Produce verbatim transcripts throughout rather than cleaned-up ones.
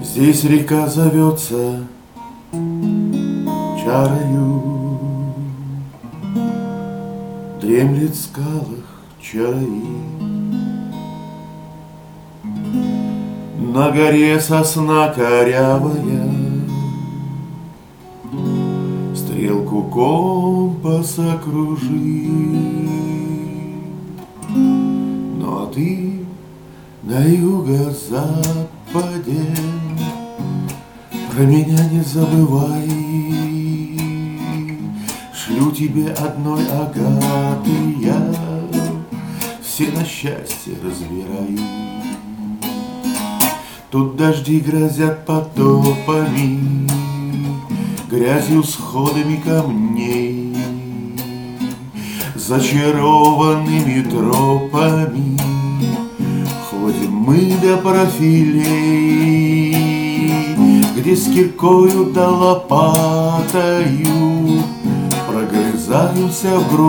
Здесь река зовется Чарою, дремлет в скалах Чараи. На горе сосна корявая стрелку компаса кружит. Ну а ты на юго-западе про меня не забывай. Шлю тебе одной агаты я, все на счастье разбирай. Тут дожди грозят потопами, грязью сходами камней, зачарованными тропами ходим мы до профилей, где с киркою да лопатою прогрызаемся в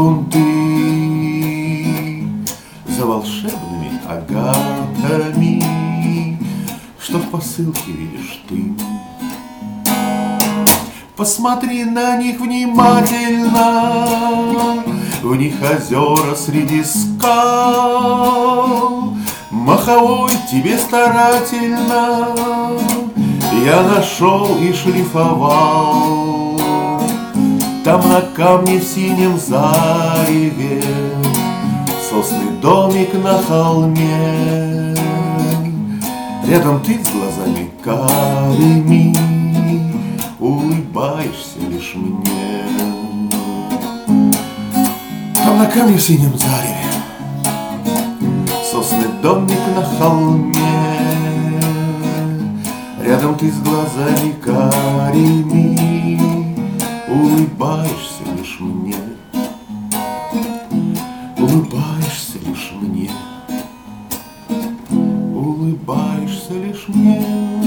грунты за волшебными агатами, что в посылке видишь ты. Посмотри на них внимательно, в них озера среди скал. Маховой тебе старательно я нашел и шлифовал. Там на камне в синем зареве сосный домик на холме. Рядом ты с глазами карими улыбаешься лишь мне. Там на камне в синем зареве сосный домик на холме. Рядом ты с глазами карими улыбаешься лишь мне. Улыбаешься лишь мне. Улыбаешься лишь мне.